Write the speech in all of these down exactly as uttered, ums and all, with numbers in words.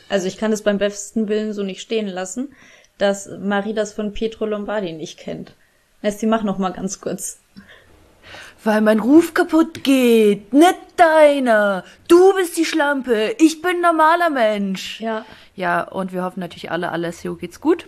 Also ich kann es beim besten Willen so nicht stehen lassen, dass Marie das von Pietro Lombardi nicht kennt. Nessie, mach noch mal ganz kurz. Weil mein Ruf kaputt geht, nicht deiner. Du bist die Schlampe, ich bin ein normaler Mensch. Ja. Ja, und wir hoffen natürlich alle, Alessio geht's gut.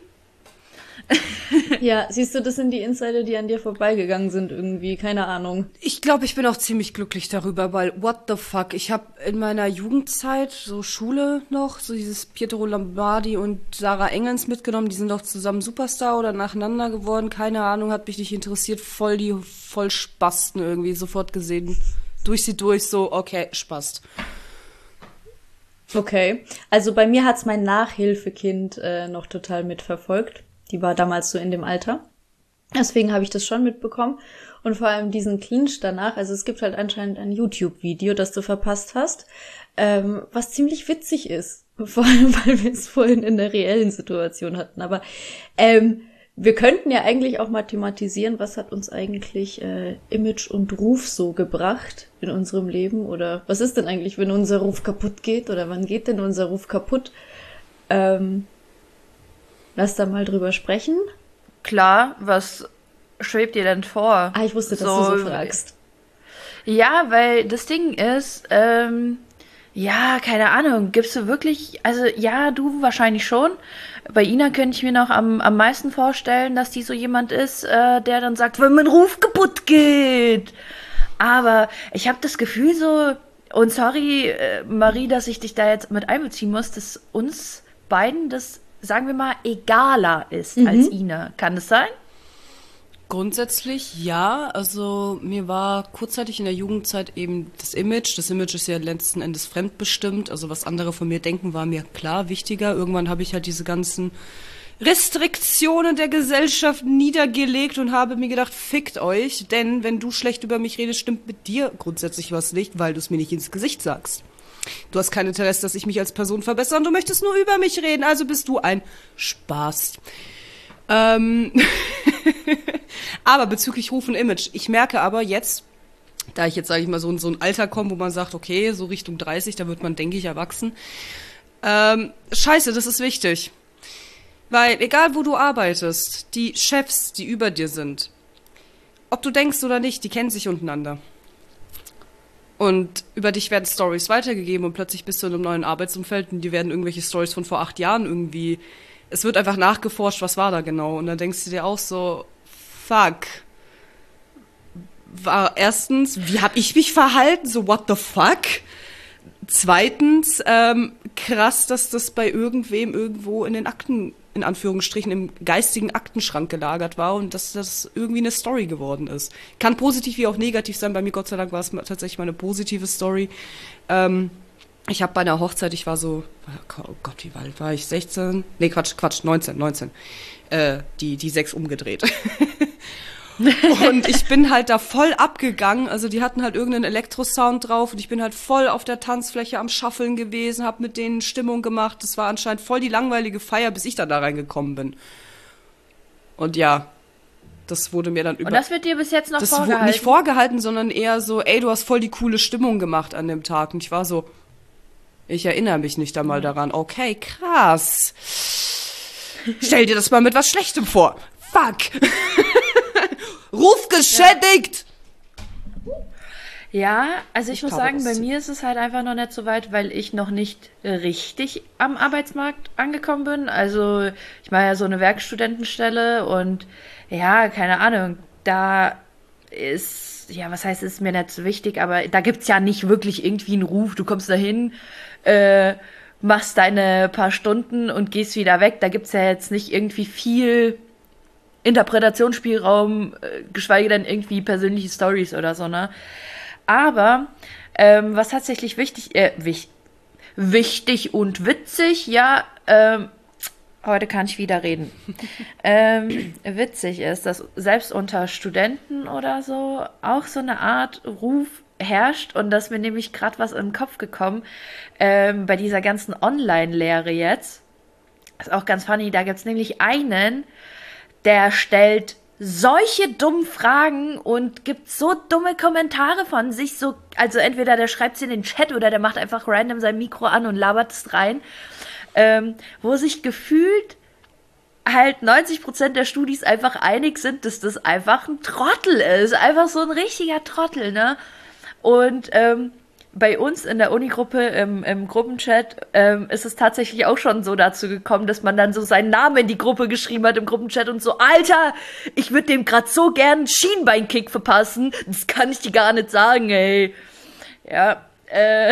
Ja, siehst du, das sind die Insider, die an dir vorbeigegangen sind irgendwie, keine Ahnung. Ich glaube, ich bin auch ziemlich glücklich darüber, weil what the fuck, ich habe in meiner Jugendzeit, so Schule noch, so dieses Pietro Lombardi und Sarah Engels mitgenommen, die sind doch zusammen Superstar oder nacheinander geworden, keine Ahnung, hat mich nicht interessiert, voll die Vollspasten irgendwie, sofort gesehen, durch sie durch, so, okay, Spast. Okay, also bei mir hat's mein Nachhilfekind äh, noch total mitverfolgt. Die war damals so in dem Alter. Deswegen habe ich das schon mitbekommen. Und vor allem diesen Clinch danach. Also es gibt halt anscheinend ein YouTube-Video, das du verpasst hast, ähm, was ziemlich witzig ist. Vor allem, weil wir es vorhin in der reellen Situation hatten. Aber ähm, wir könnten ja eigentlich auch mal thematisieren, was hat uns eigentlich äh, Image und Ruf so gebracht in unserem Leben? Oder was ist denn eigentlich, wenn unser Ruf kaputt geht? Oder wann geht denn unser Ruf kaputt? Ähm... Lass da mal drüber sprechen. Klar, was schwebt dir denn vor? Ah, ich wusste, dass so, du so fragst. Ja, weil das Ding ist, ähm, ja, keine Ahnung, gibst du wirklich, also ja, du wahrscheinlich schon. Bei Ina könnte ich mir noch am, am meisten vorstellen, dass die so jemand ist, äh, der dann sagt, wenn mein Ruf kaputt geht. Aber ich habe das Gefühl so, und sorry, äh, Marie, dass ich dich da jetzt mit einbeziehen muss, dass uns beiden das, sagen wir mal, egaler ist mhm. als Ina. Kann das sein? Grundsätzlich ja. Also mir war kurzzeitig in der Jugendzeit eben das Image. Das Image ist ja letzten Endes fremdbestimmt. Also was andere von mir denken, war mir klar wichtiger. Irgendwann habe ich halt diese ganzen Restriktionen der Gesellschaft niedergelegt und habe mir gedacht, fickt euch. Denn wenn du schlecht über mich redest, stimmt mit dir grundsätzlich was nicht, weil du es mir nicht ins Gesicht sagst. Du hast kein Interesse, dass ich mich als Person verbessere und du möchtest nur über mich reden, also bist du ein Spaß. Ähm aber bezüglich Ruf und Image, ich merke aber jetzt, da ich jetzt, sage ich mal, so in so ein Alter komme, wo man sagt, okay, so Richtung dreißig, da wird man, denke ich, erwachsen. Ähm, scheiße, das ist wichtig. Weil egal, wo du arbeitest, die Chefs, die über dir sind, ob du denkst oder nicht, die kennen sich untereinander. Und über dich werden Stories weitergegeben und plötzlich bist du in einem neuen Arbeitsumfeld und die werden irgendwelche Stories von vor acht Jahren irgendwie, es wird einfach nachgeforscht, was war da genau. Und dann denkst du dir auch so, fuck. War erstens, wie hab ich mich verhalten? So, what the fuck? Zweitens, ähm, krass, dass das bei irgendwem irgendwo in den Akten, in Anführungsstrichen, im geistigen Aktenschrank gelagert war und dass das irgendwie eine Story geworden ist. Kann positiv wie auch negativ sein. Bei mir, Gott sei Dank, war es tatsächlich mal eine positive Story. Ähm, ich habe bei einer Hochzeit, ich war so, oh Gott, wie alt war ich? sechzehn? Nee, Quatsch, Quatsch, neunzehn, neunzehn. Äh, die, die sechs umgedreht. Und ich bin halt da voll abgegangen, also die hatten halt irgendeinen Elektrosound drauf und ich bin halt voll auf der Tanzfläche am Schaffeln gewesen, hab mit denen Stimmung gemacht, das war anscheinend voll die langweilige Feier, bis ich dann da reingekommen bin. Und ja, das wurde mir dann über... Und das wird dir bis jetzt noch das vorgehalten? Das wurde nicht vorgehalten, sondern eher so, ey, du hast voll die coole Stimmung gemacht an dem Tag. Und ich war so, ich erinnere mich nicht einmal daran, okay, krass. Stell dir das mal mit was Schlechtem vor. Fuck. Ruf geschädigt! Ja, also ich, ich muss sagen, bei zu. mir ist es halt einfach noch nicht so weit, weil ich noch nicht richtig am Arbeitsmarkt angekommen bin. Also ich mache ja so eine Werkstudentenstelle und ja, keine Ahnung, da ist, ja, was heißt, ist mir nicht so wichtig, aber da gibt's ja nicht wirklich irgendwie einen Ruf. Du kommst dahin, äh, machst deine paar Stunden und gehst wieder weg. Da gibt's ja jetzt nicht irgendwie viel Interpretationsspielraum, äh, geschweige denn irgendwie persönliche Stories oder so, ne? Aber ähm, was tatsächlich wichtig, äh, wich, wichtig und witzig, ja, ähm, heute kann ich wieder reden, ähm, witzig ist, dass selbst unter Studenten oder so auch so eine Art Ruf herrscht und dass mir nämlich gerade was in den Kopf gekommen, ähm, bei dieser ganzen Online-Lehre jetzt, ist auch ganz funny, da gibt's nämlich einen, der stellt solche dummen Fragen und gibt so dumme Kommentare von sich, so, also entweder der schreibt es in den Chat oder der macht einfach random sein Mikro an und labert es rein. ähm, wo sich gefühlt halt neunzig Prozent der Studis einfach einig sind, dass das einfach ein Trottel ist. Einfach so ein richtiger Trottel, ne? Und ähm, bei uns in der Unigruppe, im, im Gruppenchat, ähm, ist es tatsächlich auch schon so dazu gekommen, dass man dann so seinen Namen in die Gruppe geschrieben hat im Gruppenchat und so, Alter, ich würde dem grad so gern einen Schienbeinkick verpassen. Das kann ich dir gar nicht sagen, ey. Ja, äh,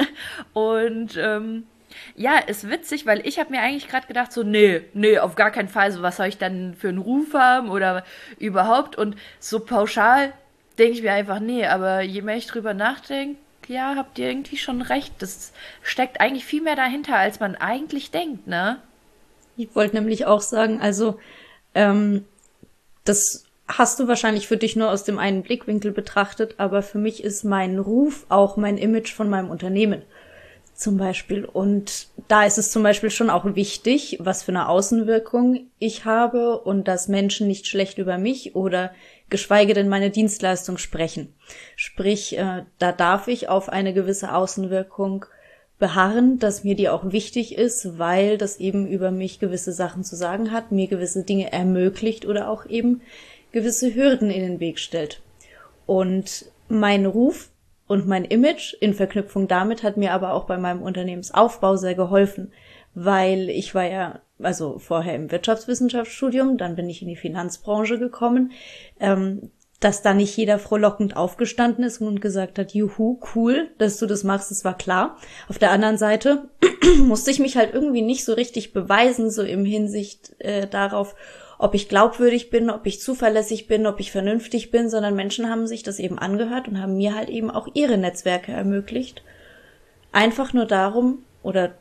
und ähm, ja, ist witzig, weil ich habe mir eigentlich gerade gedacht, so, nee, nee, auf gar keinen Fall, so was soll ich dann für einen Ruf haben oder überhaupt, und so pauschal denke ich mir einfach, nee, aber je mehr ich drüber nachdenke, ja, habt ihr irgendwie schon recht, das steckt eigentlich viel mehr dahinter, als man eigentlich denkt, ne? Ich wollte nämlich auch sagen, also, ähm, das hast du wahrscheinlich für dich nur aus dem einen Blickwinkel betrachtet, aber für mich ist mein Ruf auch mein Image von meinem Unternehmen. Zum Beispiel. Und da ist es zum Beispiel schon auch wichtig, was für eine Außenwirkung ich habe und dass Menschen nicht schlecht über mich oder geschweige denn meine Dienstleistung sprechen. Sprich, äh, da darf ich auf eine gewisse Außenwirkung beharren, dass mir die auch wichtig ist, weil das eben über mich gewisse Sachen zu sagen hat, mir gewisse Dinge ermöglicht oder auch eben gewisse Hürden in den Weg stellt. Und mein Ruf und mein Image in Verknüpfung damit hat mir aber auch bei meinem Unternehmensaufbau sehr geholfen, weil ich war ja also vorher im Wirtschaftswissenschaftsstudium, dann bin ich in die Finanzbranche gekommen, ähm, dass da nicht jeder frohlockend aufgestanden ist und gesagt hat, juhu, cool, dass du das machst, das war klar. Auf der anderen Seite musste ich mich halt irgendwie nicht so richtig beweisen, so im Hinsicht äh, darauf, ob ich glaubwürdig bin, ob ich zuverlässig bin, ob ich vernünftig bin, sondern Menschen haben sich das eben angehört und haben mir halt eben auch ihre Netzwerke ermöglicht. Einfach nur darum, oder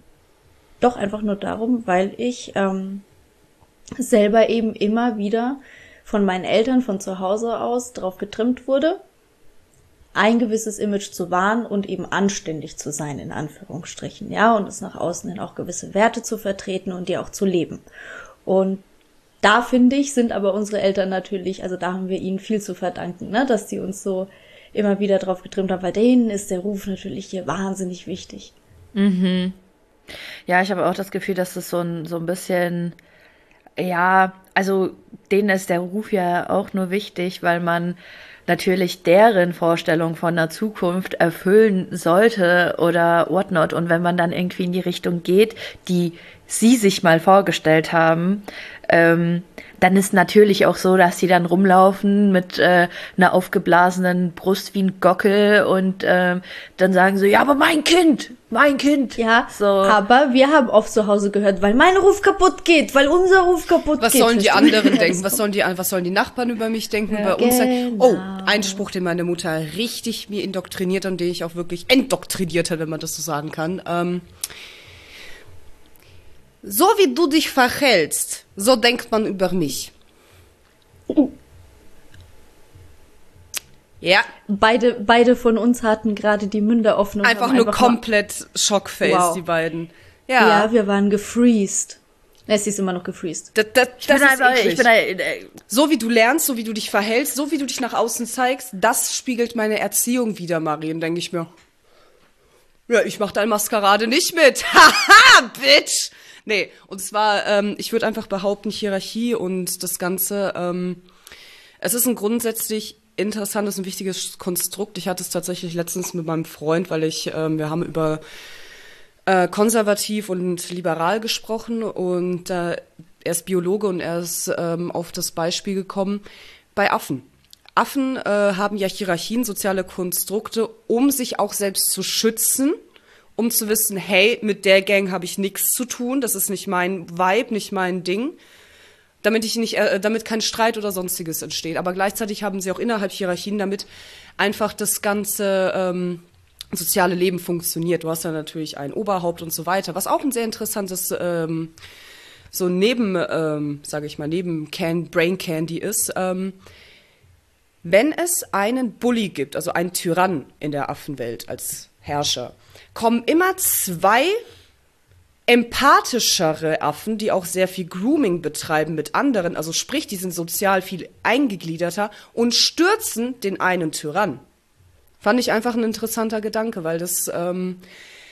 doch einfach nur darum, weil ich ähm, selber eben immer wieder von meinen Eltern von zu Hause aus drauf getrimmt wurde, ein gewisses Image zu wahren und eben anständig zu sein, in Anführungsstrichen, ja, und es nach außen hin auch gewisse Werte zu vertreten und die auch zu leben. Und da, finde ich, sind aber unsere Eltern natürlich, also da haben wir ihnen viel zu verdanken, ne, dass die uns so immer wieder drauf getrimmt haben, weil denen ist der Ruf natürlich hier wahnsinnig wichtig. Mhm. Ja, ich habe auch das Gefühl, dass das so ein, so ein bisschen, ja, also denen ist der Ruf ja auch nur wichtig, weil man natürlich deren Vorstellung von der Zukunft erfüllen sollte oder whatnot. Und wenn man dann irgendwie in die Richtung geht, die sie sich mal vorgestellt haben, ähm, dann ist natürlich auch so, dass sie dann rumlaufen mit äh, einer aufgeblasenen Brust wie ein Gockel und ähm, dann sagen so, ja, aber mein Kind, mein Kind. Ja, so. Aber wir haben oft zu Hause gehört, weil mein Ruf kaputt geht, weil unser Ruf kaputt Was geht. sollen die anderen denken? Was sollen die, was sollen die Nachbarn über mich denken, Ja, über uns denken? genau. Oh, ein Spruch, den meine Mutter richtig mir indoktriniert hat und den ich auch wirklich endoktriniert hat, wenn man das so sagen kann. Ähm, so wie du dich verhältst, so denkt man über mich. Ja. Beide, beide von uns hatten gerade die Münder offen. Und Einfach haben nur einfach komplett Schockface, Wow. die beiden. Ja. Ja. ja, wir waren gefreezed. Es ist immer noch gefreezed. Das, das, Ich das bin ist einfach, eklig. ich bin ein, äh, So wie du lernst, so wie du dich verhältst, so wie du dich nach außen zeigst, das spiegelt meine Erziehung wider, Marien, denke ich mir. Ja, ich mach deine Maskerade nicht mit. Haha, Bitch! Nee, und zwar, ähm, ich würde einfach behaupten, Hierarchie und das Ganze, ähm, es ist ein grundsätzlich interessantes und wichtiges Konstrukt. Ich hatte es tatsächlich letztens mit meinem Freund, weil ich, ähm, wir haben über äh, konservativ und liberal gesprochen und äh, er ist Biologe und er ist ähm, auf das Beispiel gekommen bei Affen. Affen äh, haben ja Hierarchien, soziale Konstrukte, um sich auch selbst zu schützen, um zu wissen, hey, mit der Gang habe ich nichts zu tun, das ist nicht mein Vibe, nicht mein Ding, damit ich nicht, äh, damit kein Streit oder sonstiges entsteht. Aber gleichzeitig haben sie auch innerhalb Hierarchien, damit einfach das ganze ähm, soziale Leben funktioniert. Du hast ja natürlich ein Oberhaupt und so weiter, was auch ein sehr interessantes ähm, so neben, ähm, sage ich mal, neben Can Brain Candy ist. Ähm, wenn es einen Bully gibt, also einen Tyrann in der Affenwelt als Herrscher, kommen immer zwei empathischere Affen, die auch sehr viel Grooming betreiben mit anderen, also sprich, die sind sozial viel eingegliederter und stürzen den einen Tyrann. Fand ich einfach ein interessanter Gedanke, weil das ähm,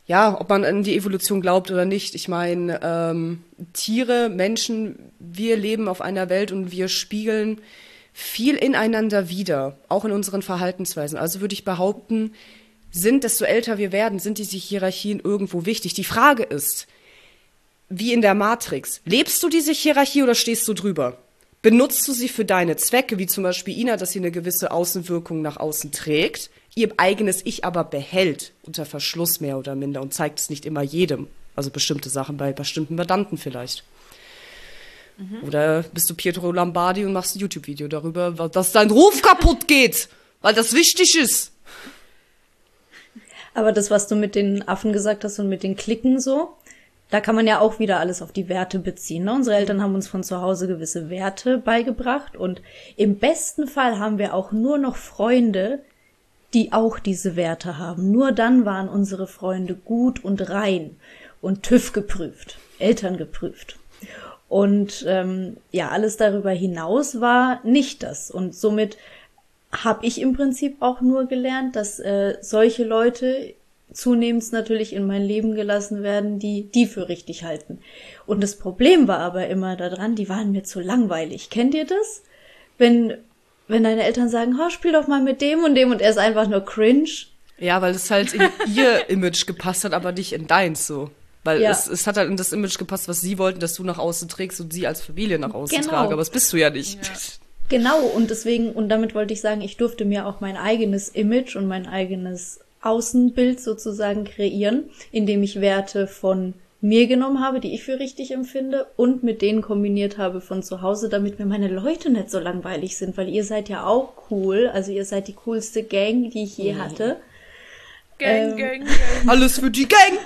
ja, ob man an die Evolution glaubt oder nicht. Ich meine, ähm, Tiere, Menschen, wir leben auf einer Welt und wir spiegeln viel ineinander wider, auch in unseren Verhaltensweisen. Also würde ich behaupten, sind, desto älter wir werden, sind diese Hierarchien irgendwo wichtig. Die Frage ist, wie in der Matrix, lebst du diese Hierarchie oder stehst du drüber? Benutzt du sie für deine Zwecke, wie zum Beispiel Ina, dass sie eine gewisse Außenwirkung nach außen trägt, ihr eigenes Ich aber behält, unter Verschluss mehr oder minder und zeigt es nicht immer jedem, also bestimmte Sachen bei bestimmten Mandanten vielleicht. Mhm. Oder bist du Pietro Lombardi und machst ein YouTube-Video darüber, dass dein Ruf kaputt geht, weil das wichtig ist. Aber das, was du mit den Affen gesagt hast und mit den Klicken so, da kann man ja auch wieder alles auf die Werte beziehen. Ne? Unsere Eltern haben uns von zu Hause gewisse Werte beigebracht und im besten Fall haben wir auch nur noch Freunde, die auch diese Werte haben. Nur dann waren unsere Freunde gut und rein und TÜV geprüft, Eltern geprüft. Und ähm, ja, alles darüber hinaus war nicht das. Und somit habe ich im Prinzip auch nur gelernt, dass äh, solche Leute zunehmend natürlich in mein Leben gelassen werden, die die für richtig halten. Und das Problem war aber immer daran, die waren mir zu langweilig. Kennt ihr das? Wenn wenn deine Eltern sagen, oh, spiel doch mal mit dem und dem und er ist einfach nur cringe. Ja, weil es halt in ihr Image gepasst hat, aber nicht in deins so. Weil ja. es, es hat halt in das Image gepasst, was sie wollten, dass du nach außen trägst und sie als Familie nach außen genau. tragen. Aber das bist du ja nicht. Ja. Genau, und deswegen, und damit wollte ich sagen, ich durfte mir auch mein eigenes Image und mein eigenes Außenbild sozusagen kreieren, indem ich Werte von mir genommen habe, die ich für richtig empfinde und mit denen kombiniert habe von zu Hause, damit mir meine Leute nicht so langweilig sind, weil ihr seid ja auch cool, also ihr seid die coolste Gang, die ich je mhm. hatte. Gang, ähm, Gang, Gang. Alles für die Gang!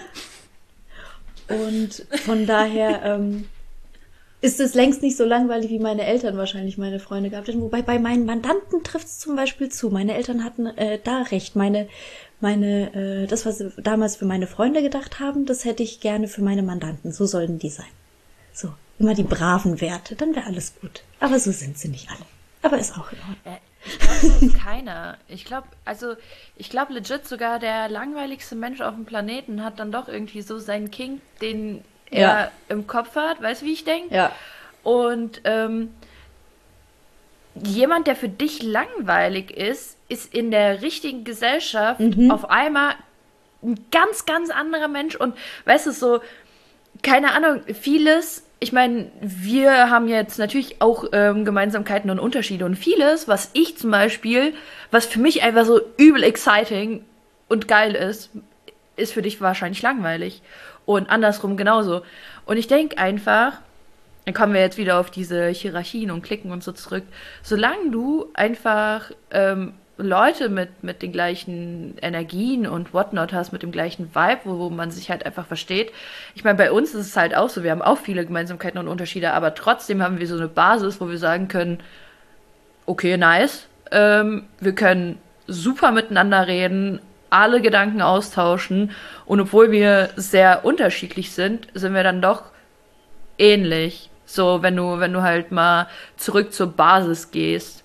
Und von daher ähm, ist es längst nicht so langweilig, wie meine Eltern wahrscheinlich meine Freunde gehabt hätten. Wobei bei meinen Mandanten trifft es zum Beispiel zu. Meine Eltern hatten äh, da recht. Meine, meine, äh, das, was sie damals für meine Freunde gedacht haben, das hätte ich gerne für meine Mandanten. So sollten die sein. So, immer die braven Werte, dann wäre alles gut. Aber so sind sie nicht alle. Aber ist auch in Ordnung. Ich glaube, so ist keiner. Ich glaube, also, ich glaube legit sogar der langweiligste Mensch auf dem Planeten hat dann doch irgendwie so seinen King, den er ja. im Kopf hat. Weißt du, wie ich denke? Ja. Und ähm, jemand, der für dich langweilig ist, ist in der richtigen Gesellschaft mhm. auf einmal ein ganz, ganz anderer Mensch. Und weißt du, so, keine Ahnung, vieles, ich meine, wir haben jetzt natürlich auch ähm, Gemeinsamkeiten und Unterschiede. Und vieles, was ich zum Beispiel, was für mich einfach so übel exciting und geil ist, ist für dich wahrscheinlich langweilig. Und andersrum genauso. Und ich denke einfach, dann kommen wir jetzt wieder auf diese Hierarchien und Klicken und so zurück, solange du einfach ähm, Leute mit, mit den gleichen Energien und whatnot hast, mit dem gleichen Vibe, wo, wo man sich halt einfach versteht. Ich meine, bei uns ist es halt auch so, wir haben auch viele Gemeinsamkeiten und Unterschiede, aber trotzdem haben wir so eine Basis, wo wir sagen können, okay, nice, ähm, wir können super miteinander reden, alle Gedanken austauschen und obwohl wir sehr unterschiedlich sind, sind wir dann doch ähnlich. So, wenn du, wenn du halt mal zurück zur Basis gehst.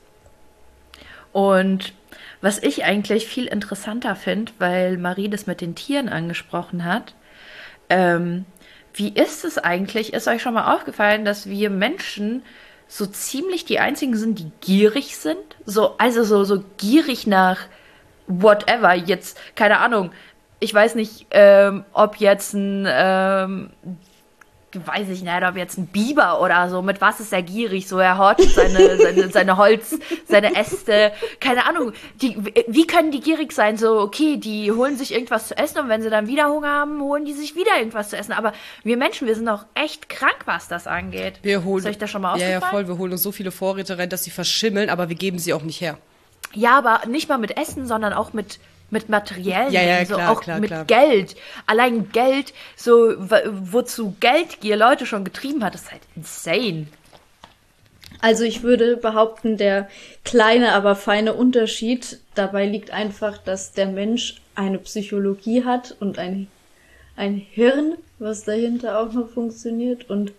Und was ich eigentlich viel interessanter finde, weil Marie das mit den Tieren angesprochen hat, ähm, wie ist es eigentlich, ist euch schon mal aufgefallen, dass wir Menschen so ziemlich die einzigen sind, die gierig sind? So, also so, so gierig nach whatever, jetzt, keine Ahnung, ich weiß nicht, ähm, ob jetzt ein, ähm, weiß ich nicht, ob jetzt ein Biber oder so, mit was ist er gierig, so er hortet seine, seine, seine Holz, seine Äste, keine Ahnung, die, wie können die gierig sein, so, okay, die holen sich irgendwas zu essen und wenn sie dann wieder Hunger haben, holen die sich wieder irgendwas zu essen, aber wir Menschen, wir sind auch echt krank, was das angeht. Wir holen, ist euch das schon mal aufgefallen? Ja, ja, voll, wir holen uns so viele Vorräte rein, dass sie verschimmeln, aber wir geben sie auch nicht her. Ja, aber nicht mal mit Essen, sondern auch mit mit materiellen, ja, ja, so klar, auch klar, mit klar. Geld. Allein Geld, so wozu Geldgier Leute schon getrieben hat, ist halt insane. Also ich würde behaupten, der kleine, aber feine Unterschied dabei liegt einfach, dass der Mensch eine Psychologie hat und ein, ein Hirn, was dahinter auch noch funktioniert und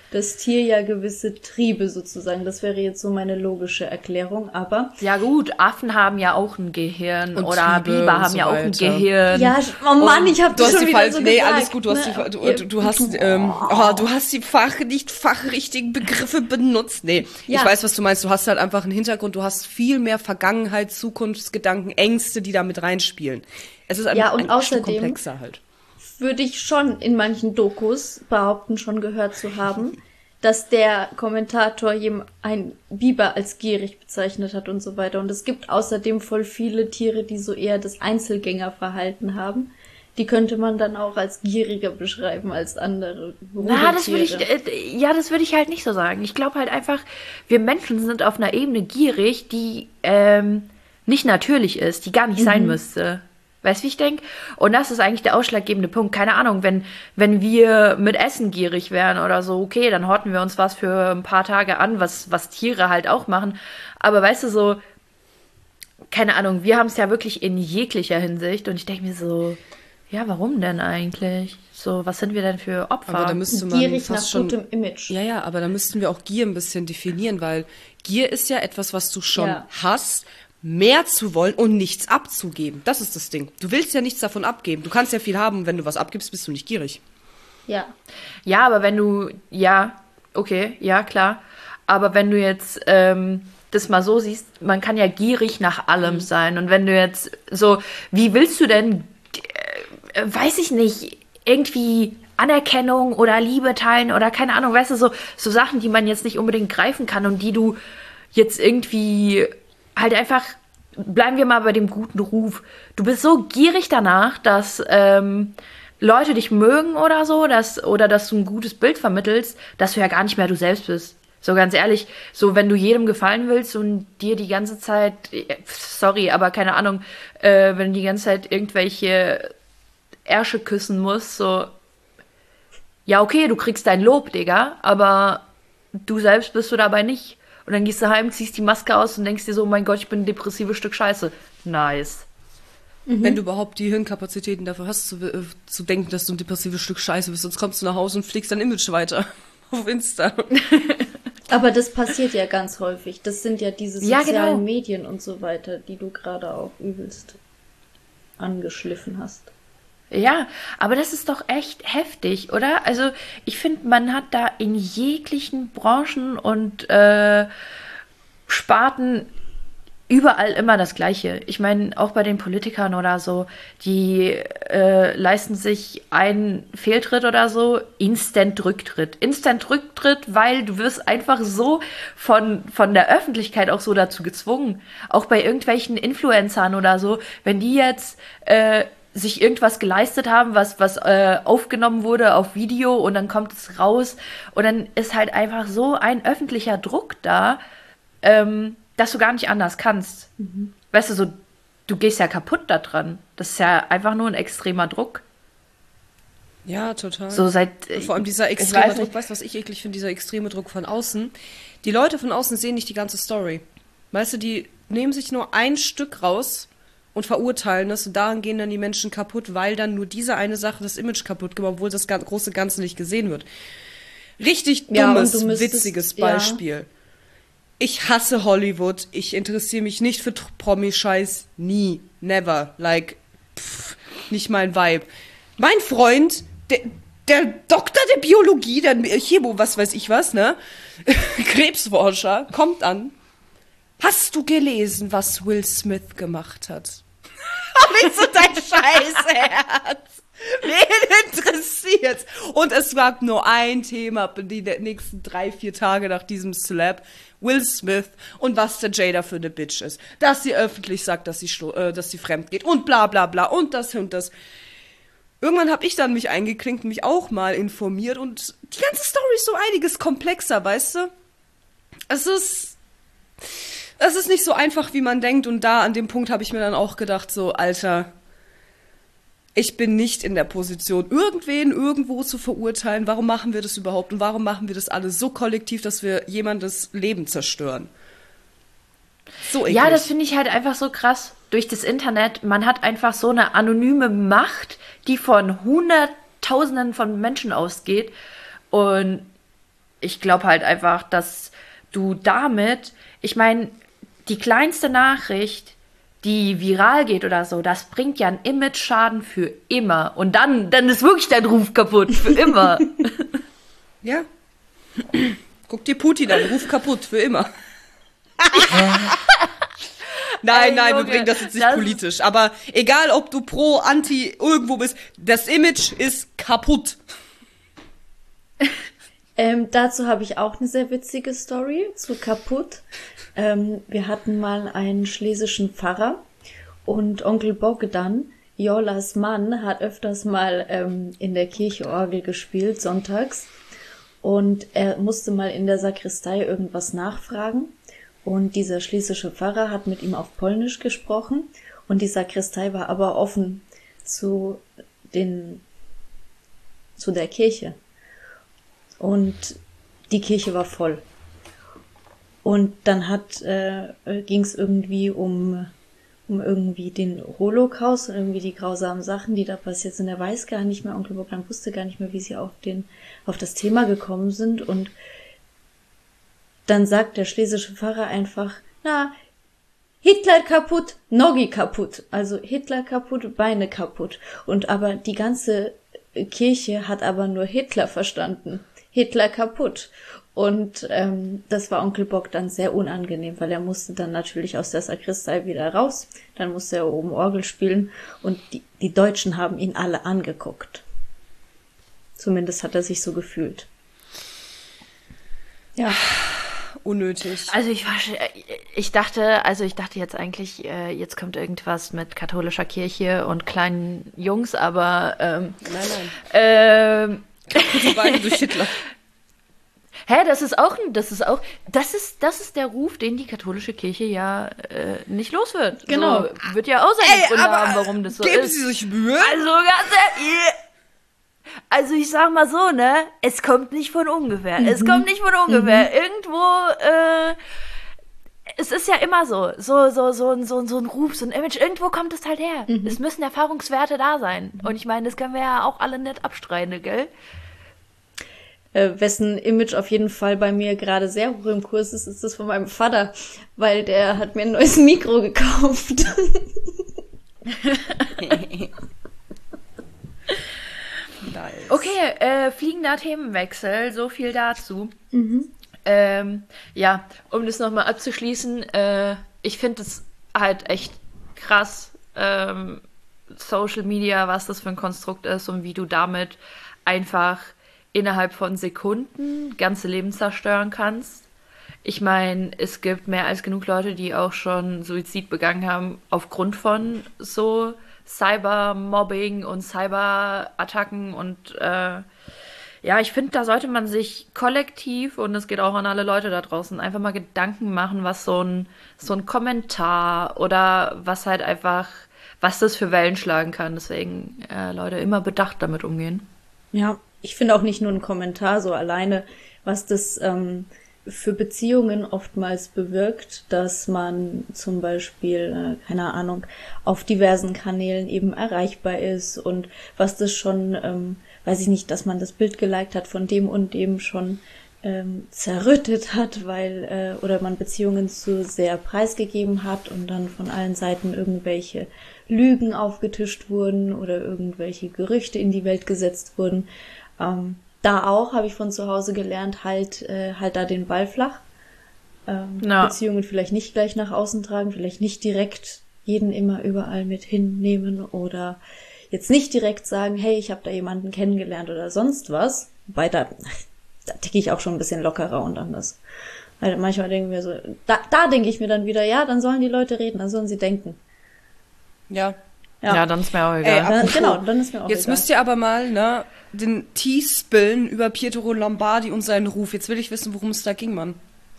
das Tier ja gewisse Triebe sozusagen. Das wäre jetzt so meine logische Erklärung, aber... Ja gut, Affen haben ja auch ein Gehirn Und oder Triebe Biber und haben so ja auch ein weiter. Gehirn. Ja, oh Mann, ich hab Du das hast schon die wieder falsch, so nee, gesagt. alles gut, du hast ne? die, du, du, du hast, ähm, oh, du hast die Fach, nicht fachrichtigen Begriffe benutzt. Nee, Ja. ich weiß, was du meinst. Du hast halt einfach einen Hintergrund, du hast viel mehr Vergangenheit, Zukunftsgedanken, Ängste, die da mit reinspielen. Es ist ein, Ja, und ein Stück außerdem- komplexer halt. Würde ich schon in manchen Dokus behaupten, schon gehört zu haben, dass der Kommentator jem ein Biber als gierig bezeichnet hat und so weiter. Und es gibt außerdem voll viele Tiere, die so eher das Einzelgängerverhalten haben. Die könnte man dann auch als gieriger beschreiben als andere Na, das würde ich, Rudeltiere. äh, ja, das würde ich halt nicht so sagen. Ich glaube halt einfach, wir Menschen sind auf einer Ebene gierig, die ähm, nicht natürlich ist, die gar nicht sein müsste. Weißt du, wie ich denke? Und das ist eigentlich der ausschlaggebende Punkt. Keine Ahnung, wenn, wenn wir mit Essen gierig wären oder so, okay, dann horten wir uns was für ein paar Tage an, was, was Tiere halt auch machen. Aber weißt du, so, keine Ahnung, wir haben es ja wirklich in jeglicher Hinsicht und ich denke mir so, ja, warum denn eigentlich? So, was sind wir denn für Opfer? Aber da müsste man Gierig nach fast schon... gutem Image. Ja, ja, aber da müssten wir auch Gier ein bisschen definieren, weil Gier ist ja etwas, was du schon Ja. hast, mehr zu wollen und nichts abzugeben. Das ist das Ding. Du willst ja nichts davon abgeben. Du kannst ja viel haben und wenn du was abgibst, bist du nicht gierig. Ja. Ja, aber wenn du, ja, okay, ja, klar. Aber wenn du jetzt ähm, das mal so siehst, man kann ja gierig nach allem sein. Und wenn du jetzt so, wie willst du denn, äh, weiß ich nicht, irgendwie Anerkennung oder Liebe teilen oder keine Ahnung, weißt du, so, so Sachen, die man jetzt nicht unbedingt greifen kann und die du jetzt irgendwie halt einfach, bleiben wir mal bei dem guten Ruf. Du bist so gierig danach, dass ähm, Leute dich mögen oder so, dass, oder dass du ein gutes Bild vermittelst, dass du ja gar nicht mehr du selbst bist. So ganz ehrlich, so wenn du jedem gefallen willst und dir die ganze Zeit, sorry, aber keine Ahnung, äh, wenn du die ganze Zeit irgendwelche Ärsche küssen musst, so, ja okay, du kriegst dein Lob, Digga, aber du selbst bist du dabei nicht. Und dann gehst du heim, ziehst die Maske aus und denkst dir so, oh mein Gott, ich bin ein depressives Stück Scheiße. Nice. Wenn du überhaupt die Hirnkapazitäten dafür hast, zu, äh, zu denken, dass du ein depressives Stück Scheiße bist, sonst kommst du nach Hause und fliegst dein Image weiter auf Insta. Aber das passiert ja ganz häufig. Das sind ja diese Ja, sozialen genau. Medien und so weiter, die du gerade auch übelst angeschliffen hast. Ja, aber das ist doch echt heftig, oder? Also ich finde, man hat da in jeglichen Branchen und äh, Sparten überall immer das Gleiche. Ich meine, auch bei den Politikern oder so, die äh, leisten sich einen Fehltritt oder so, Instant Rücktritt. Instant Rücktritt, weil du wirst einfach so von, von der Öffentlichkeit auch so dazu gezwungen. Auch bei irgendwelchen Influencern oder so, wenn die jetzt äh, sich irgendwas geleistet haben, was, was äh, aufgenommen wurde auf Video und dann kommt es raus und dann ist halt einfach so ein öffentlicher Druck da, ähm, dass du gar nicht anders kannst. Mhm. Weißt du, so, du gehst ja kaputt da dran. Das ist ja einfach nur ein extremer Druck. Ja, total. So seit, Und vor allem dieser ich extreme weiß Druck, nicht. weißt du, was ich eklig finde, dieser extreme Druck von außen. Die Leute von außen sehen nicht die ganze Story. Weißt du, die nehmen sich nur ein Stück raus und verurteilen das und daran gehen dann die Menschen kaputt, weil dann nur diese eine Sache das Image kaputt gemacht, obwohl das ga- große Ganze nicht gesehen wird. Richtig Ja, und dummes, du müsstest- witziges ja. Beispiel. Ich hasse Hollywood. Ich interessiere mich nicht für Tr- Promi-Scheiß. Nie. Never. Like, pff, nicht mein Vibe. Mein Freund, der, der Doktor der Biologie, der Chemo, was weiß ich was, ne? Krebsforscher, kommt an. Hast du gelesen, was Will Smith gemacht hat? Hab ich so dein Scheißherz. Wen interessiert's? Und es gab nur ein Thema die nächsten drei, vier Tage nach diesem Slap. Will Smith und was der Jada für eine Bitch ist. Dass sie öffentlich sagt, dass sie, schlo- äh, dass sie fremd geht und bla bla bla und das und das. Irgendwann habe ich dann mich eingeklinkt, mich auch mal informiert und die ganze Story ist so einiges komplexer, weißt du? Es ist... Es ist nicht so einfach, wie man denkt. Und da, an dem Punkt, habe ich mir dann auch gedacht, so, Alter, ich bin nicht in der Position, irgendwen irgendwo zu verurteilen. Warum machen wir das überhaupt? Und warum machen wir das alle so kollektiv, dass wir jemandes Leben zerstören? So eklig. Ja, das finde ich halt einfach so krass. Durch das Internet, man hat einfach so eine anonyme Macht, die von Hunderttausenden von Menschen ausgeht. Und ich glaube halt einfach, dass du damit, ich meine, die kleinste Nachricht, die viral geht oder so, das bringt ja einen Image-Schaden für immer. Und dann, dann ist wirklich dein Ruf kaputt, für immer. Ja. Guck dir Putin an, Ruf kaputt, für immer. Nein, Ey, nein, Junge, wir bringen das jetzt nicht das politisch. Aber egal, ob du pro, anti, irgendwo bist, das Image ist kaputt. Ähm, dazu habe ich auch eine sehr witzige Story zu kaputt. Ähm, wir hatten mal einen schlesischen Pfarrer und Onkel Bogdan, Jolas Mann, hat öfters mal ähm, in der Kirche Orgel gespielt, sonntags. Und er musste mal in der Sakristei irgendwas nachfragen. Und dieser schlesische Pfarrer hat mit ihm auf Polnisch gesprochen. Und die Sakristei war aber offen zu den, zu der Kirche. Und die Kirche war voll. Und dann hat, äh, ging es irgendwie um, um irgendwie den Holocaust und irgendwie die grausamen Sachen, die da passiert sind. Er weiß gar nicht mehr, Onkel Bogdan wusste gar nicht mehr, wie sie auf den, auf das Thema gekommen sind. Und dann sagt der schlesische Pfarrer einfach, na, Hitler kaputt, Nogi kaputt. Also Hitler kaputt, Beine kaputt. Und aber die ganze Kirche hat aber nur Hitler verstanden. Hitler kaputt. Und ähm, das war Onkel Bogdan sehr unangenehm, weil er musste dann natürlich aus der Sakristei wieder raus. Dann musste er oben Orgel spielen und die, die Deutschen haben ihn alle angeguckt. Zumindest hat er sich so gefühlt. Ja. Unnötig. Also ich war, ich dachte, also ich dachte jetzt eigentlich, äh, jetzt kommt irgendwas mit katholischer Kirche und kleinen Jungs, aber ähm, Nein, nein. Ähm, Kaputte Beine durch Hitler. Hä, das ist auch, das ist auch, das ist, das ist der Ruf, den die katholische Kirche ja äh, nicht los wird. Genau. So, wird ja auch seine Ey, Gründe aber haben, warum das so geben ist. Sie sich Mühe? Also ganz ehrlich, also ich sag mal so, ne, es kommt nicht von ungefähr. Mhm. Es kommt nicht von ungefähr. Mhm. Irgendwo, äh, es ist ja immer so, so, so, so, so, so ein Ruf, so ein Image, irgendwo kommt es halt her. Mhm. Es müssen Erfahrungswerte da sein. Und ich meine, das können wir ja auch alle nicht abstreiten, gell? Äh, wessen Image auf jeden Fall bei mir gerade sehr hoch im Kurs ist, ist das von meinem Vater, weil der hat mir ein neues Mikro gekauft. Okay, äh, fliegender Themenwechsel, so viel dazu. Mhm. Ähm, ja, um das nochmal abzuschließen, äh, ich finde es halt echt krass, ähm, Social Media, was das für ein Konstrukt ist und wie du damit einfach innerhalb von Sekunden ganze Leben zerstören kannst. Ich meine, es gibt mehr als genug Leute, die auch schon Suizid begangen haben aufgrund von so Cybermobbing und Cyberattacken und äh, ja, ich finde, da sollte man sich kollektiv, und es geht auch an alle Leute da draußen, einfach mal Gedanken machen, was so ein, so ein Kommentar oder was halt einfach, was das für Wellen schlagen kann. Deswegen, äh, Leute, immer bedacht damit umgehen. Ja, ich finde auch nicht nur ein Kommentar so alleine, was das ähm, für Beziehungen oftmals bewirkt, dass man zum Beispiel, äh, keine Ahnung, auf diversen Kanälen eben erreichbar ist und was das schon, ähm, weiß ich nicht, dass man das Bild geliked hat von dem und dem schon ähm, zerrüttet hat, weil, äh, oder man Beziehungen zu sehr preisgegeben hat und dann von allen Seiten irgendwelche Lügen aufgetischt wurden oder irgendwelche Gerüchte in die Welt gesetzt wurden. Ähm, Da auch, habe ich von zu Hause gelernt, halt, äh, halt da den Ball flach. Ähm, ja. Beziehungen vielleicht nicht gleich nach außen tragen, vielleicht nicht direkt jeden immer überall mit hinnehmen oder jetzt nicht direkt sagen, hey, ich habe da jemanden kennengelernt oder sonst was. Wobei da, da ticke ich auch schon ein bisschen lockerer und anders. Weil manchmal denken wir so, da, da denke ich mir dann wieder, ja, dann sollen die Leute reden, dann sollen sie denken. Ja. Ja, ja dann ist mir auch egal. Ey, dann, genau, dann ist mir auch jetzt egal. müsst ihr aber mal, ne, den Tee spillen über Pietro Lombardi und seinen Ruf. Jetzt will ich wissen, worum es da ging, Mann.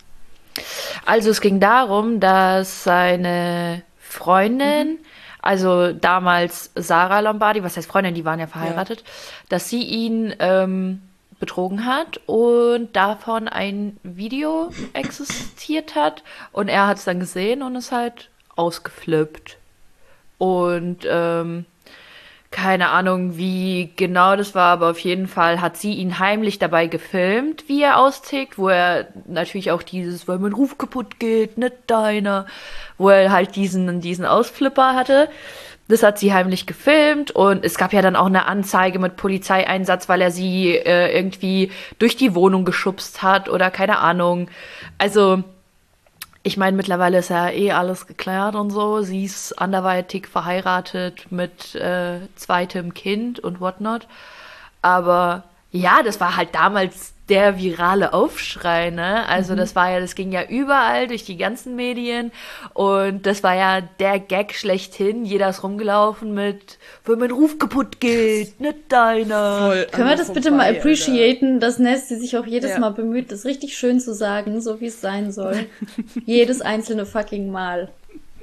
Also es ging darum, dass seine Freundin, mhm. also damals Sarah Lombardi, was heißt Freundin, die waren ja verheiratet, ja. dass sie ihn ähm, betrogen hat und davon ein Video existiert hat und er hat es dann gesehen und ist halt ausgeflippt. Und ähm, keine Ahnung, wie genau das war, aber auf jeden Fall hat sie ihn heimlich dabei gefilmt, wie er austickt, wo er natürlich auch dieses, weil mein Ruf kaputt geht, nicht deiner, wo er halt diesen, diesen Ausflipper hatte. Das hat sie heimlich gefilmt und es gab ja dann auch eine Anzeige mit Polizeieinsatz, weil er sie äh, irgendwie durch die Wohnung geschubst hat oder keine Ahnung. Also, ich meine, mittlerweile ist ja eh alles geklärt und so. Sie ist anderweitig verheiratet mit äh, zweitem Kind und whatnot. Aber ja, das war halt damals der virale Aufschrei, ne? Also das war ja, das ging ja überall durch die ganzen Medien und das war ja der Gag schlechthin. Jeder ist rumgelaufen mit, wenn mein Ruf kaputt geht, nicht deiner. Voll Können wir das vorbei, bitte mal Alter. appreciaten, dass Nasty sich auch jedes Ja. Mal bemüht, das richtig schön zu sagen, so wie es sein soll. Jedes einzelne fucking Mal.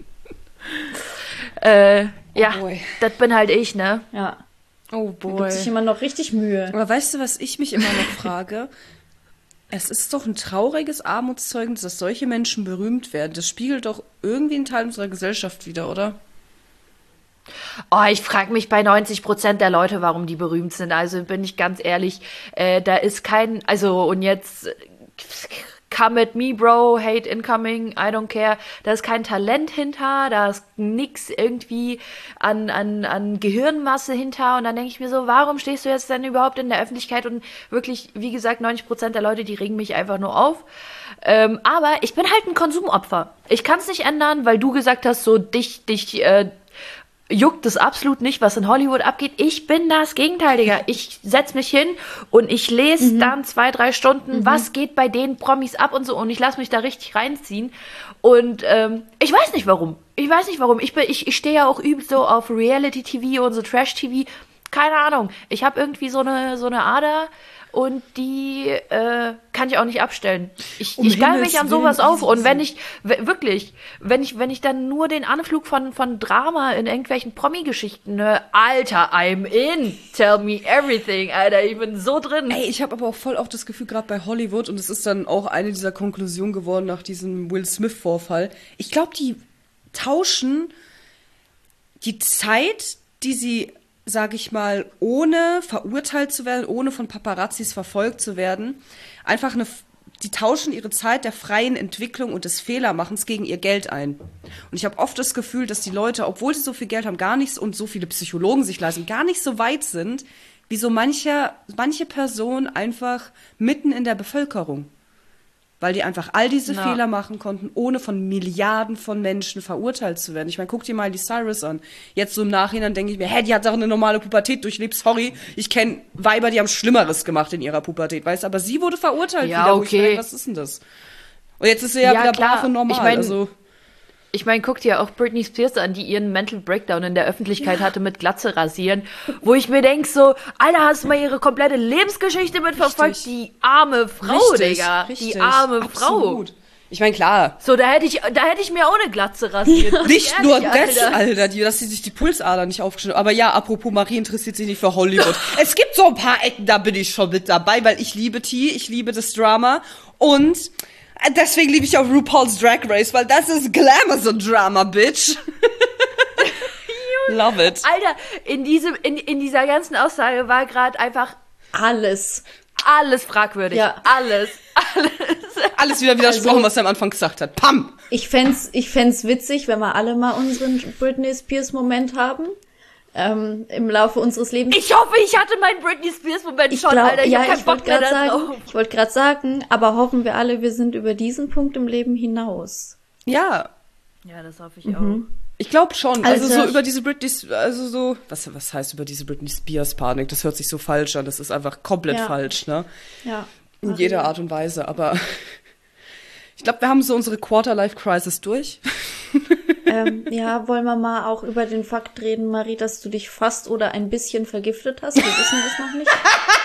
Äh, ja, boy. das bin halt ich, ne? Ja. Oh Gibt boy. sich immer noch richtig Mühe. Aber weißt du, was ich mich immer noch frage? Es ist doch ein trauriges Armutszeugnis, dass solche Menschen berühmt werden. Das spiegelt doch irgendwie einen Teil unserer Gesellschaft wider, oder? Oh, ich frage mich bei neunzig Prozent der Leute, warum die berühmt sind. Also bin ich ganz ehrlich, äh, da ist kein, also und jetzt, äh, come at me, bro, hate incoming, I don't care. Da ist kein Talent hinter, da ist nix irgendwie an, an, an Gehirnmasse hinter. Und dann denke ich mir so, warum stehst du jetzt denn überhaupt in der Öffentlichkeit? Und wirklich, wie gesagt, neunzig Prozent der Leute, die regen mich einfach nur auf. Ähm, aber ich bin halt ein Konsumopfer. Ich kann es nicht ändern, weil du gesagt hast, so dich, dich, äh, juckt es absolut nicht, was in Hollywood abgeht. Ich bin das Gegenteil, Digga. Ich setz mich hin und ich lese mhm. dann zwei, drei Stunden, mhm. was geht bei den Promis ab und so. Und ich lasse mich da richtig reinziehen. Und ähm, ich weiß nicht warum. Ich weiß nicht warum. Ich, bin, ich, ich stehe ja auch übel so auf Reality-T V und so Trash-T V. Keine Ahnung. Ich habe irgendwie so eine, so eine Ader und die äh, kann ich auch nicht abstellen. Ich, Um ich geil Himmels mich an Willen, sowas auf. easy, Und wenn easy. ich, w- wirklich, wenn ich, wenn ich dann nur den Anflug von, von Drama in irgendwelchen Promi-Geschichten höre, Alter, I'm in. Tell me everything, Alter. Ich bin so drin. Ey, ich habe aber auch voll auch das Gefühl, gerade bei Hollywood, und es ist dann auch eine dieser Konklusionen geworden nach diesem Will Smith-Vorfall, ich glaube, die tauschen die Zeit, die sie, sag ich mal, ohne verurteilt zu werden, ohne von Paparazzis verfolgt zu werden, einfach eine, die tauschen ihre Zeit der freien Entwicklung und des Fehlermachens gegen ihr Geld ein. Und ich habe oft das Gefühl, dass die Leute, obwohl sie so viel Geld haben, gar nicht, und so viele Psychologen sich leisten, gar nicht so weit sind, wie so manche, manche Person einfach mitten in der Bevölkerung. Weil die einfach all diese Na. Fehler machen konnten, ohne von Milliarden von Menschen verurteilt zu werden. Ich meine, guck dir mal die Cyrus an. Jetzt so im Nachhinein denke ich mir, hä, die hat doch eine normale Pubertät durchlebt. Sorry, ich kenne Weiber, die haben Schlimmeres gemacht in ihrer Pubertät, weißt du? Aber sie wurde verurteilt Ja, wieder. Wo ich okay. mir denke, was ist denn das? Und jetzt ist sie ja, Ja, wieder klar. brav und normal. Ich mein, also Ich meine, guck dir auch Britney Spears an, die ihren Mental Breakdown in der Öffentlichkeit hatte mit Glatze rasieren, wo ich mir denk so, Alter, hast du mal ihre komplette Lebensgeschichte mitverfolgt? Richtig. Die arme Frau, richtig, Digga. richtig, Die arme Frau. absolut. Ich meine, klar, So, da hätte ich, da hätte ich mir auch eine Glatze rasiert. nicht Ehrlich, nur das, Alter. Alter, die, dass sie sich die Pulsader nicht aufgeschnitten haben. Aber ja, apropos, Marie interessiert sich nicht für Hollywood. Es gibt so ein paar Ecken, da bin ich schon mit dabei, weil ich liebe T, ich liebe das Drama und deswegen liebe ich auch RuPaul's Drag Race, weil das ist Glamour so Drama, Bitch. Love it. Alter, in diesem, in, in dieser ganzen Aussage war gerade einfach Alles. alles fragwürdig. Ja. Alles. Alles. Alles wieder widersprochen, Also- was er am Anfang gesagt hat. Pam! Ich fänd's, ich fänd's witzig, wenn wir alle mal unseren Britney Spears Moment haben. Ähm, im Laufe unseres Lebens. Ich hoffe, ich hatte meinen Britney Spears Moment Ich schon, glaub, Alter. Ich ja, hab keinen ich wollte Bock mehr gerade da sagen, drauf. ich wollte gerade sagen, aber hoffen wir alle, wir sind über diesen Punkt im Leben hinaus. Ja, Ja, das hoffe ich auch. ich glaube schon. Also Alter. so über diese Britney, also so, was, was heißt über diese Britney Spears Panik? Das hört sich so falsch an. Das ist einfach komplett Ja. falsch, ne? Ja. In jeder Art und Weise. Aber ich glaube, wir haben so unsere Quarter-Life-Crisis durch. Ähm, ja, wollen wir mal auch über den Fakt reden, Marie, dass du dich fast oder ein bisschen vergiftet hast? Wir wissen es noch nicht.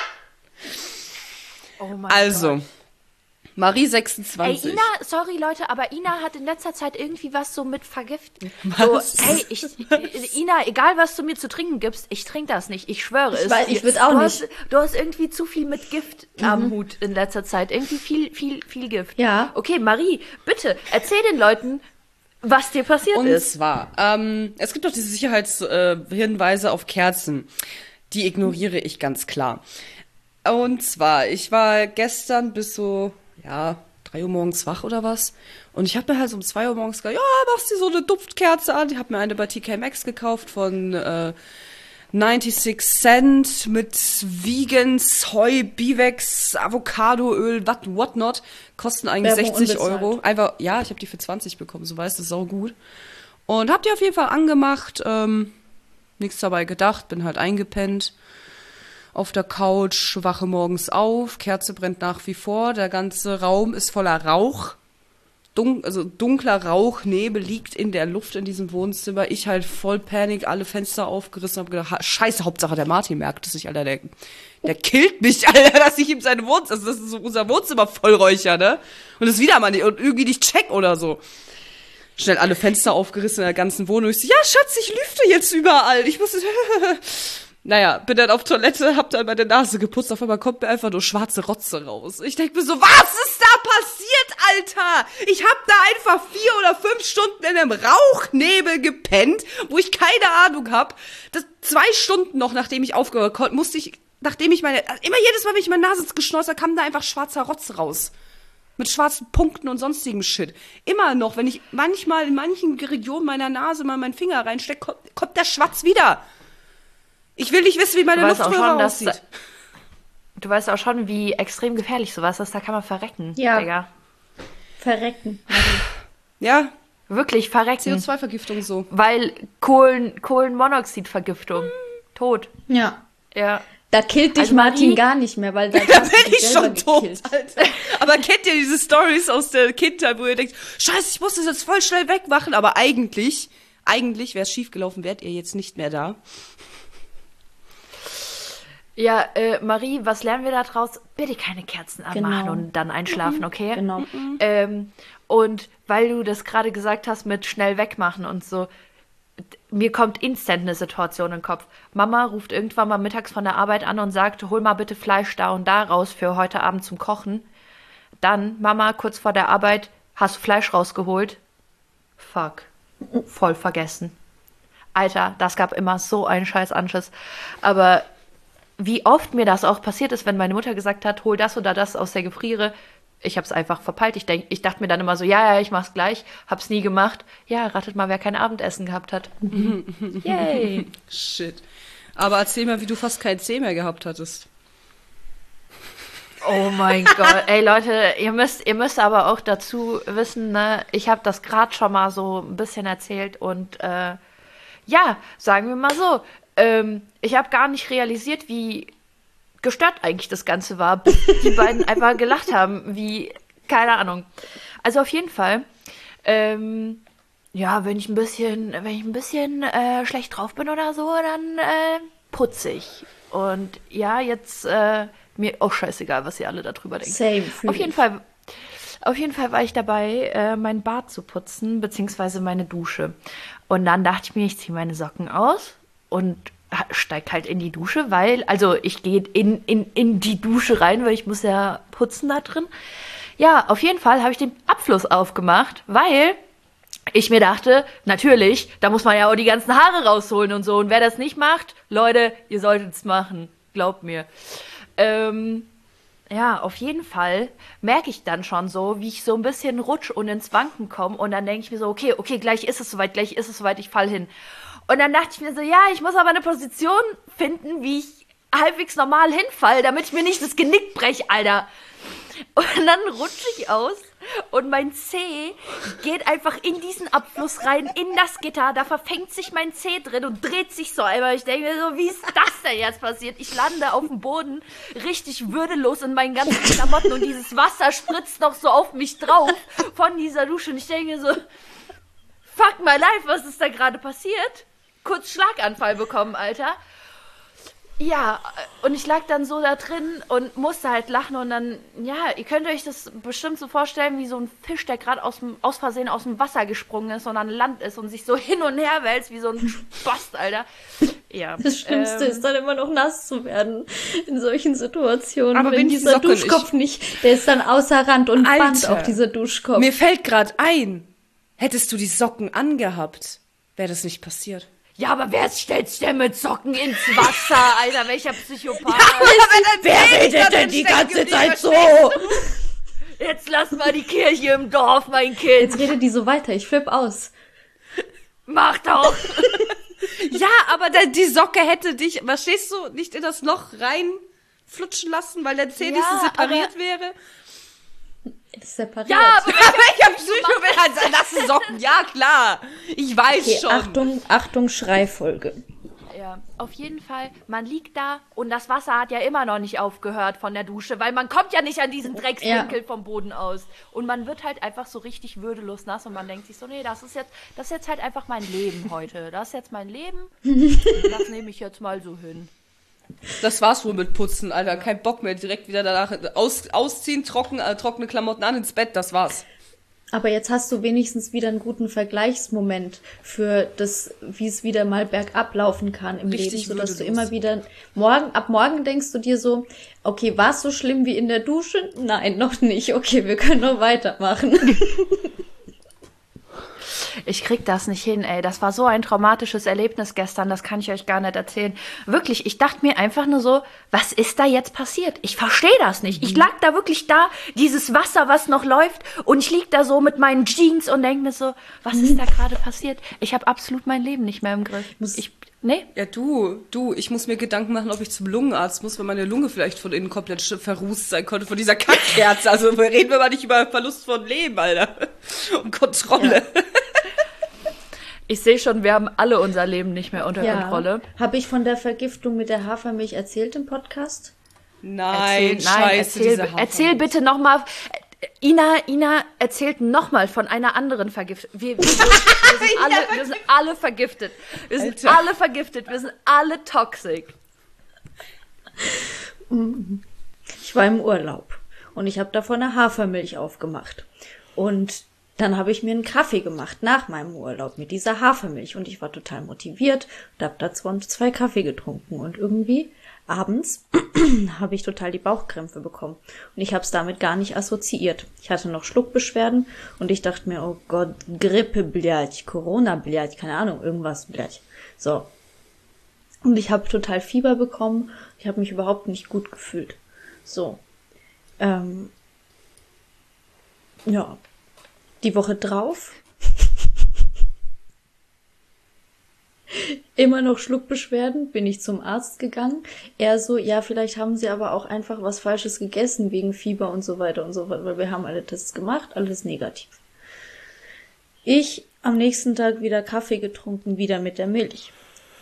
Oh mein Also, Gott. Marie Ey, sechsundzwanzig. Ina, sorry Leute, aber Ina hat in letzter Zeit irgendwie was so mit Vergiften. Was? So, hey, ich, Ina, egal was du mir zu trinken gibst, ich trinke das nicht. Ich schwöre es. weiß, ich dir. würd auch du nicht. Hast, du hast irgendwie zu viel mit Gift am Hut in letzter Zeit. Irgendwie viel, viel, viel Gift. Ja. Okay, Marie, bitte, erzähl den Leuten, was dir passiert Und ist. zwar, ähm, es gibt doch diese Sicherheitshinweise auf Kerzen. Die ignoriere ich ganz klar. Und zwar, ich war gestern bis so, ja, drei Uhr morgens wach oder was. Und ich habe mir halt so um zwei Uhr morgens gesagt, ja, machst du so eine Duftkerze an. Ich habe mir eine bei T K Maxx gekauft von äh, sechsundneunzig Cent mit Vegan, Soy, Bivex, Avocadoöl, what, what not. Kosten eigentlich Werbung sechzig unbezahlt. Euro. Einfach, ja, ich habe die für zwanzig bekommen, so weißt du, sau gut. Und hab die auf jeden Fall angemacht, ähm, nichts dabei gedacht, bin halt eingepennt. Auf der Couch, wache morgens auf, Kerze brennt nach wie vor, der ganze Raum ist voller Rauch. Dun also dunkler Rauch, Nebel liegt in der Luft in diesem Wohnzimmer. Ich halt voll Panik, alle Fenster aufgerissen, hab gedacht, ha, scheiße, Hauptsache der Martin merkt es sich, Alter, der, der killt mich, Alter, dass ich ihm seine Wohnzimmer, also das ist so unser Wohnzimmer vollräucher, ne? Und das wieder mal nicht, und irgendwie nicht check oder so. Schnell alle Fenster aufgerissen in der ganzen Wohnung. Ich so, ja, Schatz, ich lüfte jetzt überall. Ich muss Naja, bin dann auf Toilette, hab dann meine Nase geputzt, auf einmal kommt mir einfach nur schwarze Rotze raus. Ich denk mir so, was ist da passiert, Alter? Ich hab da einfach vier oder fünf Stunden in einem Rauchnebel gepennt, wo ich keine Ahnung hab. Das zwei Stunden noch, nachdem ich aufgehört konnte, musste ich, nachdem ich meine, immer jedes Mal, wenn ich meine Nase geschneuzt habe, kam da einfach schwarzer Rotz raus. Mit schwarzen Punkten und sonstigem Shit. Immer noch, wenn ich manchmal in manchen Regionen meiner Nase mal meinen Finger reinstecke, kommt, kommt der Schwatz wieder. Ich will nicht wissen, wie meine Luftröhre aussieht. Dass, du weißt auch schon, wie extrem gefährlich sowas ist. Da kann man verrecken, Ja. Digga. Verrecken. Ja, Wirklich verrecken. C O zwei Vergiftung so. Weil Kohlen, Kohlenmonoxidvergiftung. Tot. Ja. Ja. Da killt dich Also Martin Marie- gar nicht mehr, weil da Da hast du bin dich ich selber schon tot, gekillt. Alter. Aber kennt ihr diese Stories aus der Kindheit, wo ihr denkt, scheiße, ich muss das jetzt voll schnell wegmachen, aber eigentlich, eigentlich wäre es schiefgelaufen, wärt ihr jetzt nicht mehr da. Ja, äh, Marie, was lernen wir da draus? Bitte keine Kerzen anmachen Genau. und dann einschlafen, okay? Genau. Ähm, und weil du das gerade gesagt hast mit schnell wegmachen und so, d- mir kommt instant eine Situation in den Kopf. Mama ruft irgendwann mal mittags von der Arbeit an und sagt, hol mal bitte Fleisch da und da raus für heute Abend zum Kochen. Dann, Mama, kurz vor der Arbeit, hast du Fleisch rausgeholt? Fuck. Voll vergessen. Alter, das gab immer so einen scheiß Anschiss. Aber wie oft mir das auch passiert ist, wenn meine Mutter gesagt hat, hol das oder das aus der Gefriere. Ich hab's einfach verpeilt. Ich, denk, ich dachte mir dann immer so, ja, ja, ich mach's gleich. Hab's nie gemacht. Ja, ratet mal, wer kein Abendessen gehabt hat. Yay. Shit. Aber erzähl mal, wie du fast kein Zeh mehr gehabt hattest. Oh mein Gott. Ey, Leute, ihr müsst, ihr müsst aber auch dazu wissen, ne, ich habe das gerade schon mal so ein bisschen erzählt und äh, ja, sagen wir mal so, ähm, ich habe gar nicht realisiert, wie gestört eigentlich das Ganze war, bis die beiden einfach gelacht haben, wie, keine Ahnung. Also auf jeden Fall, ähm, ja, wenn ich ein bisschen, wenn ich ein bisschen äh, schlecht drauf bin oder so, dann äh, putze ich. Und ja, jetzt äh, mir auch scheißegal, was ihr alle darüber denkt. Same. fühl Auf jeden ich. Fall, auf jeden Fall war ich dabei, äh, mein Bad zu putzen, beziehungsweise meine Dusche. Und dann dachte ich mir, ich ziehe meine Socken aus und ha- steig halt in die Dusche, weil, also ich gehe in, in, in die Dusche rein, weil ich muss ja putzen da drin. Ja, auf jeden Fall habe ich den Abfluss aufgemacht, weil ich mir dachte, natürlich, da muss man ja auch die ganzen Haare rausholen und so. Und wer das nicht macht, Leute, ihr solltet es machen. Glaubt mir. Ähm, ja, auf jeden Fall merke ich dann schon so, wie ich so ein bisschen rutsch und ins Wanken komme. Und dann denke ich mir so, okay, okay, gleich ist es soweit, gleich ist es soweit, ich fall hin. Und dann dachte ich mir so, ja, ich muss aber eine Position finden, wie ich halbwegs normal hinfall, damit ich mir nicht das Genick breche, Alter. Und dann rutsche ich aus und mein Zeh geht einfach in diesen Abfluss rein, in das Gitter. Da verfängt sich mein Zeh drin und dreht sich so einmal. Ich denke mir so, wie ist das denn jetzt passiert? Ich lande auf dem Boden, richtig würdelos in meinen ganzen Klamotten und dieses Wasser spritzt noch so auf mich drauf von dieser Dusche. Und ich denke mir so, fuck my life, was ist da gerade passiert? Kurz Schlaganfall bekommen, Alter. Ja, und ich lag dann so da drin und musste halt lachen und dann, ja, ihr könnt euch das bestimmt so vorstellen, wie so ein Fisch, der gerade aus, dem- aus Versehen aus dem Wasser gesprungen ist und an Land ist und sich so hin und her wälzt, wie so ein Spast, Alter. Ja. Das Schlimmste ähm, ist dann immer noch nass zu werden in solchen Situationen. Aber wenn wenigstens dieser Socken Duschkopf nicht, der ist dann außer Rand und Band Alter. auch dieser Duschkopf. Mir fällt gerade ein, hättest du die Socken angehabt, wäre das nicht passiert. Ja, aber wer stellt sich denn mit Socken ins Wasser, Alter? Welcher Psychopath? Ja, wer redet denn die ganze Zeit so? Jetzt lass mal die Kirche im Dorf, mein Kind. Jetzt redet die so weiter, ich flipp aus. Mach doch. Ja, aber der, die Socke hätte dich, verstehst du, nicht in das Loch reinflutschen lassen, weil der Zeh Ja, separiert wäre. Das ist separiert. Ja, aber Ich hab Psycho nasse Socken, ja klar. Ich weiß okay, schon. Achtung, Achtung, Schreifolge. ja, auf jeden Fall, man liegt da und das Wasser hat ja immer noch nicht aufgehört von der Dusche, weil man kommt ja nicht an diesen Dreckswinkel ja. vom Boden aus. Und man wird halt einfach so richtig würdelos nass und man denkt sich so, nee, das ist jetzt, das ist jetzt halt einfach mein Leben heute. Das ist jetzt mein Leben und das nehme ich jetzt mal so hin. Das war's wohl mit Putzen, Alter. Kein Bock mehr. Direkt wieder danach aus, ausziehen, trocken, äh, trockene Klamotten an, ins Bett, das war's. Aber jetzt hast du wenigstens wieder einen guten Vergleichsmoment für das, wie es wieder mal bergab laufen kann im Richtig Leben, sodass du würdelos. immer wieder, morgen, ab morgen denkst du dir so, okay, war es so schlimm wie in der Dusche? Nein, noch nicht. Okay, wir können noch weitermachen. Ich krieg das nicht hin, ey. Das war so ein traumatisches Erlebnis gestern, das kann ich euch gar nicht erzählen. Wirklich, ich dachte mir einfach nur so, was ist da jetzt passiert? Ich verstehe das nicht. Ich lag da wirklich da, dieses Wasser, was noch läuft, und ich lieg da so mit meinen Jeans und denke mir so, was ist da gerade passiert? Ich habe absolut mein Leben nicht mehr im Griff. Ich, nee? Ja, du, du, ich muss mir Gedanken machen, ob ich zum Lungenarzt muss, weil meine Lunge vielleicht von innen komplett verrußt sein konnte von dieser Kackkerze. Also reden wir mal nicht über Verlust von Leben, Alter. Und Kontrolle. Ja. Ich sehe schon, wir haben alle unser Leben nicht mehr unter ja. Kontrolle. Habe ich von der Vergiftung mit der Hafermilch erzählt im Podcast? Nein, erzähl, scheiße, nein, erzähl, diese erzähl bitte nochmal. Ina, Ina erzählt nochmal von einer anderen Vergiftung. Wir, wir, wir, wir, sind alle, wir sind alle vergiftet. Wir sind Alter. alle vergiftet. Wir sind alle toxisch. Ich war im Urlaub und ich habe davon eine Hafermilch aufgemacht. Und dann habe ich mir einen Kaffee gemacht nach meinem Urlaub mit dieser Hafermilch. Und ich war total motiviert und habe da zwei Kaffee getrunken. Und irgendwie abends habe ich total die Bauchkrämpfe bekommen. Und ich habe es damit gar nicht assoziiert. Ich hatte noch Schluckbeschwerden und ich dachte mir, oh Gott, Grippe, blядь, Corona, blядь, keine Ahnung, irgendwas, blядь. So. Und ich habe total Fieber bekommen. Ich habe mich überhaupt nicht gut gefühlt. So. Ähm. Ja. Die Woche drauf. Immer noch Schluckbeschwerden, bin ich zum Arzt gegangen. Er so, ja, vielleicht haben Sie aber auch einfach was Falsches gegessen wegen Fieber und so weiter und so fort, weil wir haben alle Tests gemacht, alles negativ. Ich am nächsten Tag wieder Kaffee getrunken, wieder mit der Milch.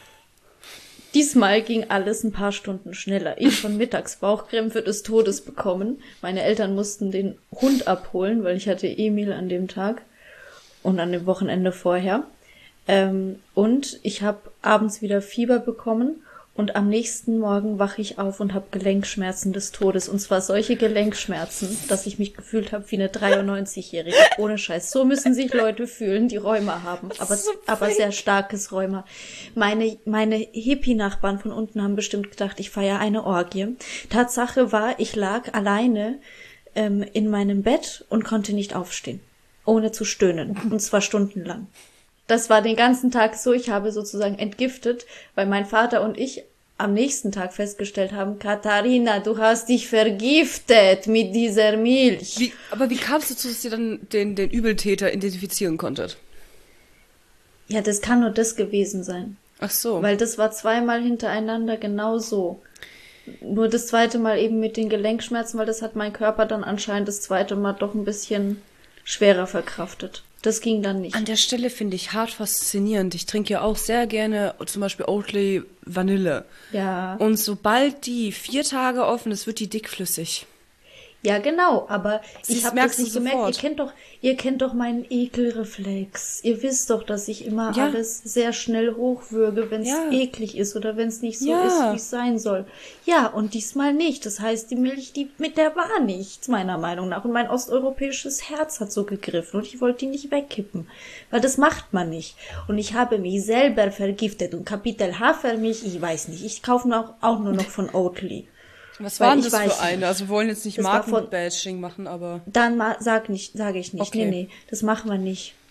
Diesmal ging alles ein paar Stunden schneller. Ich schon mittags Bauchkrämpfe des Todes bekommen. Meine Eltern mussten den Hund abholen, weil ich hatte Emil an dem Tag und an dem Wochenende vorher. Ähm, und ich habe abends wieder Fieber bekommen und am nächsten Morgen wache ich auf und habe Gelenkschmerzen des Todes. Und zwar solche Gelenkschmerzen, dass ich mich gefühlt habe wie eine dreiundneunzigjährige. Ohne Scheiß. So müssen sich Leute fühlen, die Rheuma haben. Aber, so aber sehr starkes Rheuma. Meine, meine Hippie-Nachbarn von unten haben bestimmt gedacht, ich feiere eine Orgie. Tatsache war, ich lag alleine ähm, in meinem Bett und konnte nicht aufstehen. Ohne zu stöhnen. Und zwar stundenlang. Das war den ganzen Tag so, ich habe sozusagen entgiftet, weil mein Vater und ich am nächsten Tag festgestellt haben, Katharina, du hast dich vergiftet mit dieser Milch. Wie, aber wie kam es dazu, dass ihr dann den, den Übeltäter identifizieren konntet? Ja, das kann nur das gewesen sein. Ach so. Weil das war zweimal hintereinander genau so. Nur das zweite Mal eben mit den Gelenkschmerzen, weil das hat mein Körper dann anscheinend das zweite Mal doch ein bisschen schwerer verkraftet. Das ging dann nicht. An der Stelle finde ich hart faszinierend. Ich trinke ja auch sehr gerne zum Beispiel Oatly Vanille. Ja. Und sobald die vier Tage offen ist, wird die dickflüssig. Ja, genau, aber Siehst, ich habe merkst das nicht du gemerkt. sofort. Ihr kennt doch, ihr kennt doch meinen Ekelreflex. Ihr wisst doch, dass ich immer Ja. alles sehr schnell hochwürge, wenn es Ja. eklig ist oder wenn es nicht so Ja. ist, wie es sein soll. Ja, und diesmal nicht. Das heißt, die Milch, die mit der war nichts, meiner Meinung nach. Und mein osteuropäisches Herz hat so gegriffen und ich wollte die nicht wegkippen. Weil das macht man nicht. Und ich habe mich selber vergiftet. Und Kapitel Hafermilch, ich weiß nicht. Ich kaufe noch, auch nur noch von Oatly. Was Weil war denn ich das weiß für eine? Also wir wollen jetzt nicht Das war von- Markenbashing machen, aber... Dann ma- sag nicht, sage ich nicht. Okay. Nee, nee, das machen wir nicht.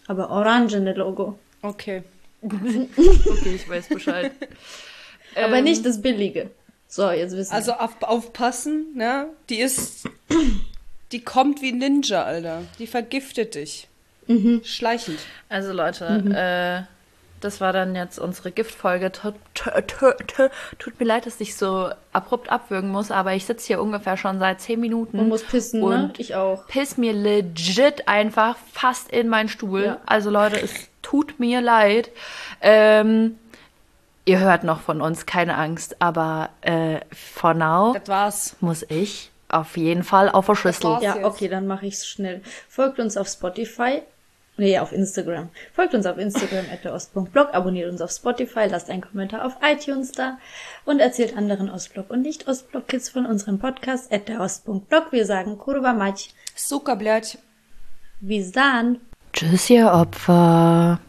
Aber orangene Logo. Okay. Okay, ich weiß Bescheid. Aber Ähm, nicht das billige. So, jetzt wissen Also wir. auf, aufpassen, ne? Die ist, die kommt wie Ninja, Alter. Die vergiftet dich. Schleichend. Also Leute, äh, das war dann jetzt unsere Giftfolge. Tut, tut, tut, tut mir leid, dass ich so abrupt abwürgen muss, aber ich sitze hier ungefähr schon seit zehn Minuten. Man muss pissen, ne? und Ich auch. piss mir legit einfach fast in meinen Stuhl. Ja. Also Leute, es tut mir leid. Ähm, ihr hört noch von uns, keine Angst, aber äh, for now Das war's. muss ich auf jeden Fall auf der Schüssel. war's. Ja, jetzt? okay, dann mache ich's schnell. Folgt uns auf Spotify. Nee, auf Instagram. Folgt uns auf Instagram at der Ost.blog, abonniert uns auf Spotify, lasst einen Kommentar auf iTunes da und erzählt anderen Ostblock und Nicht-Ostblock-Kids von unserem Podcast at der Ost.blog. Wir sagen Kurwa Mać. Suka, blядь. Bis dann. Tschüss, ihr Opfer.